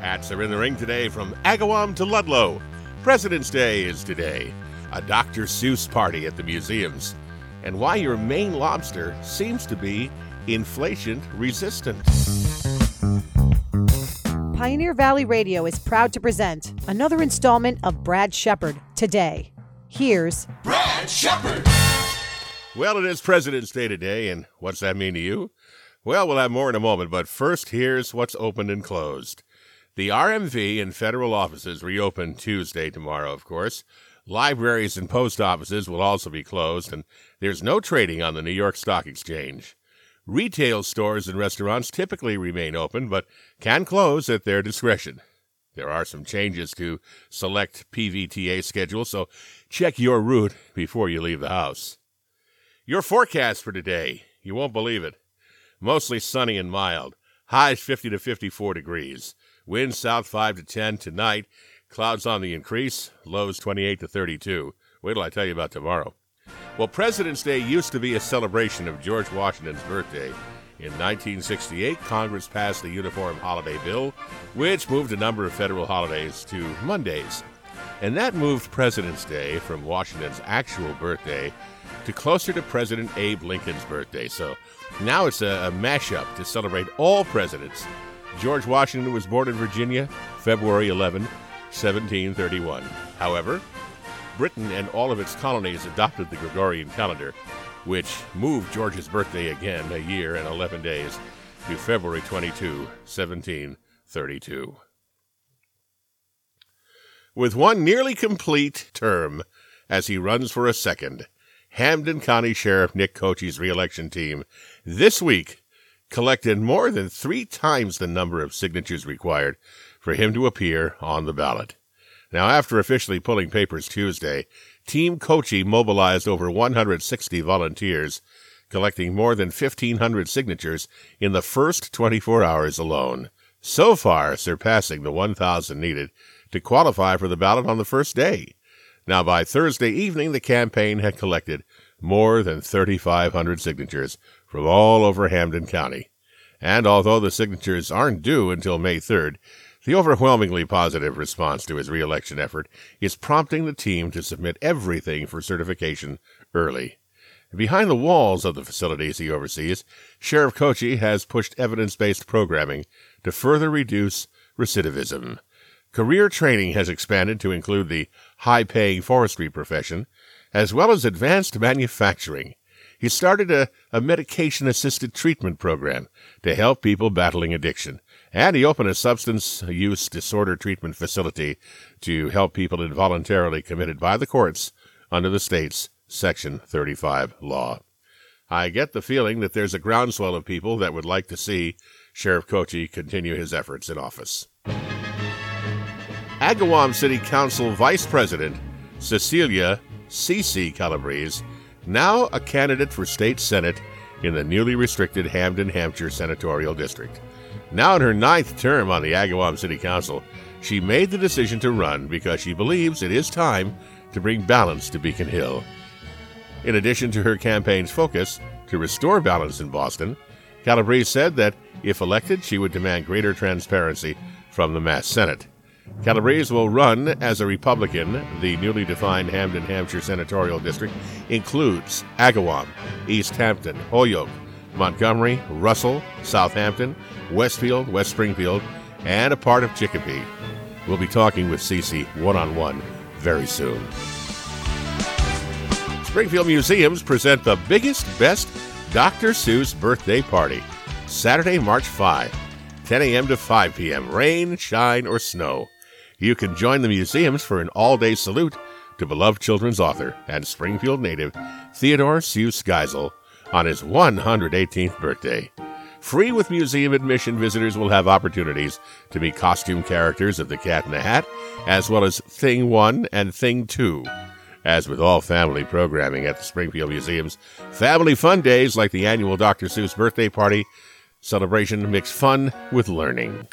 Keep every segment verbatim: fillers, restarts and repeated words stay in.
Hats are in the ring today from Agawam to Ludlow. President's Day is today. A Doctor Seuss party at the museums. And why your Maine lobster seems to be inflation resistant. Pioneer Valley Radio is proud to present another installment of Brad Shepard today. Here's Brad Shepard. Well, it is President's Day today, and what's that mean to you? Well, we'll have more in a moment, but first, here's what's opened and closed. The R M V and federal offices reopen Tuesday tomorrow, of course. Libraries and post offices will also be closed, and there's no trading on the New York Stock Exchange. Retail stores and restaurants typically remain open, but can close at their discretion. There are some changes to select P V T A schedules, so check your route before you leave the house. Your forecast for today, you won't believe it. Mostly sunny and mild. Highs fifty to fifty-four degrees. Winds south five to ten tonight. Clouds on the increase. Lows twenty-eight to thirty-two. Wait till I tell you about tomorrow. Well, President's Day used to be a celebration of George Washington's birthday. In nineteen sixty-eight, Congress passed the Uniform Holiday Bill, which moved a number of federal holidays to Mondays. And that moved President's Day from Washington's actual birthday to closer to President Abe Lincoln's birthday. So now it's a, a mashup to celebrate all presidents. George Washington was born in Virginia, February eleventh, seventeen thirty-one. However, Britain and all of its colonies adopted the Gregorian calendar, which moved George's birthday again a year and eleven days to February twenty-second, seventeen thirty-two. With one nearly complete term as he runs for a second, Hampden County Sheriff Nick Coche's reelection team this week collected more than three times the number of signatures required for him to appear on the ballot. Now, after officially pulling papers Tuesday, Team Coche mobilized over one hundred sixty volunteers, collecting more than fifteen hundred signatures in the first twenty-four hours alone, so far surpassing the one thousand needed to qualify for the ballot on the first day. Now, by Thursday evening, the campaign had collected more than thirty-five hundred signatures from all over Hampden County. And although the signatures aren't due until May third, the overwhelmingly positive response to his re-election effort is prompting the team to submit everything for certification early. Behind the walls of the facilities he oversees, Sheriff Coche has pushed evidence-based programming to further reduce recidivism. Career training has expanded to include the high-paying forestry profession, as well as advanced manufacturing. He started a, a medication-assisted treatment program to help people battling addiction, and he opened a substance use disorder treatment facility to help people involuntarily committed by the courts under the state's Section thirty-five law. I get the feeling that there's a groundswell of people that would like to see Sheriff Coche continue his efforts in office. Agawam City Council Vice President Cecilia Cece Calabrese, now a candidate for state senate in the newly restricted Hampden, Hampshire Senatorial District. Now in her ninth term on the Agawam City Council, she made the decision to run because she believes it is time to bring balance to Beacon Hill. In addition to her campaign's focus to restore balance in Boston, Calabrese said that if elected, she would demand greater transparency from the Mass Senate. Calabrese will run as a Republican. The newly defined Hampden, Hampshire Senatorial District includes Agawam, East Hampton, Holyoke, Montgomery, Russell, Southampton, Westfield, West Springfield, and a part of Chicopee. We'll be talking with Cece one-on-one very soon. Springfield Museums present the biggest, best Doctor Seuss birthday party, Saturday, March fifth, ten a.m. to five p.m., rain, shine, or snow. You can join the museums for an all-day salute to beloved children's author and Springfield native Theodore Seuss Geisel on his one hundred eighteenth birthday. Free with museum admission, visitors will have opportunities to meet costume characters of The Cat in the Hat, as well as Thing One and Thing Two. As with all family programming at the Springfield Museums, family fun days like the annual Doctor Seuss birthday party celebration mix fun with learning.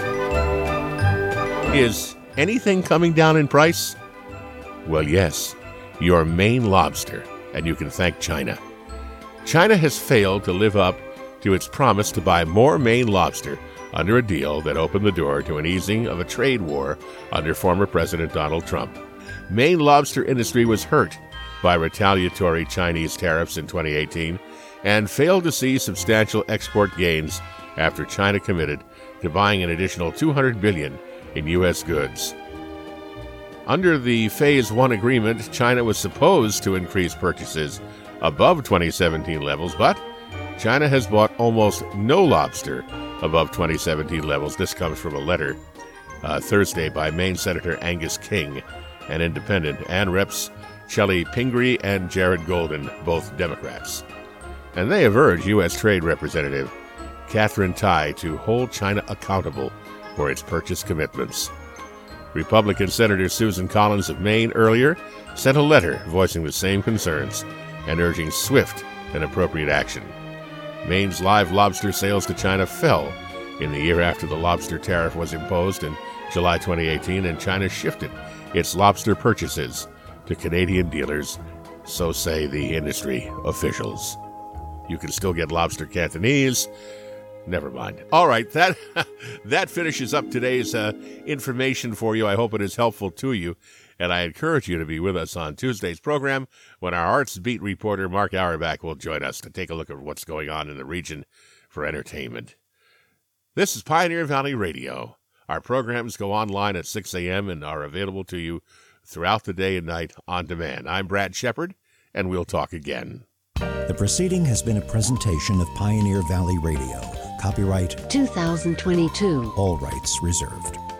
Is anything coming down in price? Well, yes, your Maine lobster, and you can thank China. China has failed to live up to its promise to buy more Maine lobster under a deal that opened the door to an easing of a trade war under former President Donald Trump. Maine lobster industry was hurt by retaliatory Chinese tariffs in twenty eighteen and failed to see substantial export gains after China committed to buying an additional two hundred billion dollars in U S goods. Under the Phase one agreement, China was supposed to increase purchases above twenty seventeen levels, but China has bought almost no lobster above twenty seventeen levels. This comes from a letter uh, Thursday by Maine Senator Angus King, an independent, and Reps Chellie Pingree and Jared Golden, both Democrats. And they have urged U S. Trade Representative Katherine Tai to hold China accountable for its purchase commitments. Republican Senator Susan Collins of Maine earlier sent a letter voicing the same concerns and urging swift and appropriate action. Maine's live lobster sales to China fell in the year after the lobster tariff was imposed in July twenty eighteen, and China shifted its lobster purchases to Canadian dealers, so say the industry officials. You can still get lobster Cantonese. Never mind. All right, that that finishes up today's uh, information for you. I hope it is helpful to you, and I encourage you to be with us on Tuesday's program when our arts beat reporter Mark Auerbach will join us to take a look at what's going on in the region for entertainment. This is Pioneer Valley Radio. Our programs go online at six a.m. and are available to you throughout the day and night on demand. I'm Brad Shepard, and we'll talk again. The proceeding has been a presentation of Pioneer Valley Radio. Copyright two thousand twenty-two. All rights reserved.